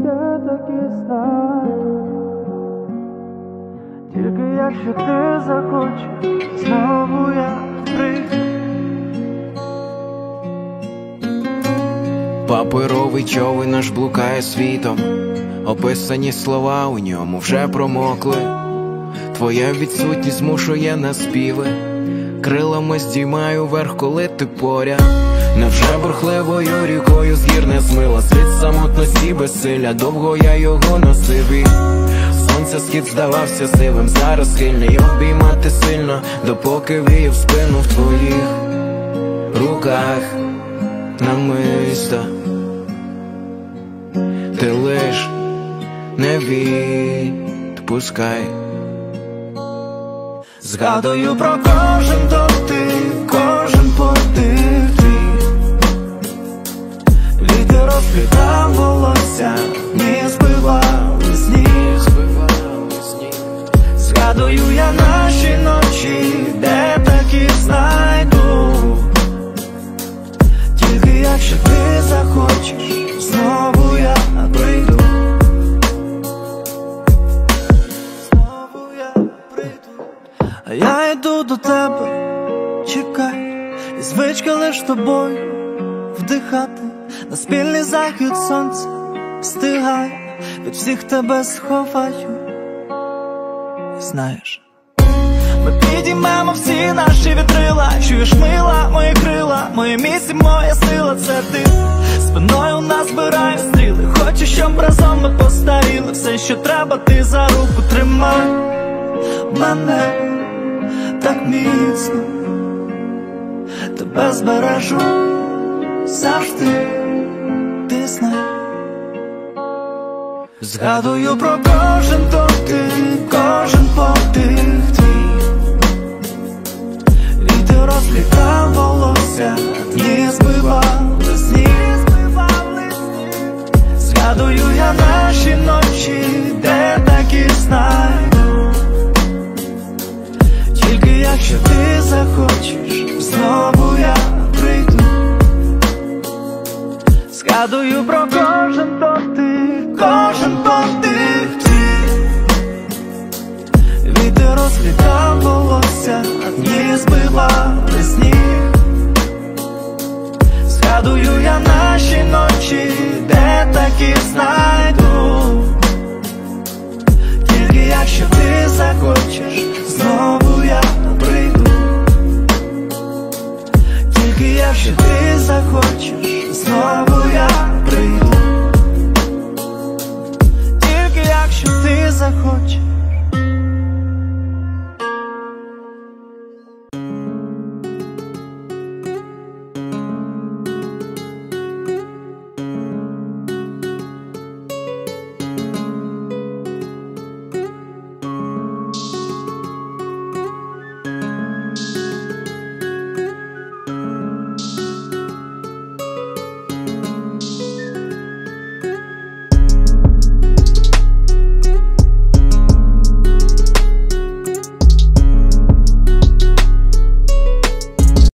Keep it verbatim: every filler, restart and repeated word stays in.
де такі знайду. Тільки якщо ти захочеш, знову я прийду. Паперовий човен наш блукає світом, описані слова у ньому вже промокли. Твоя відсутність змушує на співи, крилами здіймаю вверх, коли ти поряд. Невже бурхливою рікою з гір не змила світ самотності безсилля, довго я його носив і сонця схід здавався сивим, зараз схильний обіймати сильно, допоки віяв спину в твоїх руках намисто. Ти лиш не відпускай. Згадую про кожен дотик, кожен подих твій. Вітер розплітав волосся, ні збивали сніг. Згадую я наші ночі, де такі знайду. Тільки якщо ти захочеш, знову я прийду. Знову я прийду. А я йду до тебе, чекай, і звичка лиш тобою вдихати. На спільний захід сонця встигай, від всіх тебе сховаю. І знаєш, ми підіймемо всі наші вітрила. Чуєш, мила, мої крила, моє місце, моя сила, це ти. Спиною нас збирає стріли, хочу, щоб разом ми постаріли. Все, що треба, ти за руку тримай мене так міцно, тебе збережу завжди, ти знай. Згадую про кожен дотик, кожен подих твій. Вітер розплітав волосся, дні збивали сніг. Згадую я наші ночі, де такі знайду. Тільки якщо ти захочеш, знову я прийду. Згадую про кожен дотик, кожен подих твій. Вітер розплітав волосся, а дні збивали сніг. Згадую я наші ночі,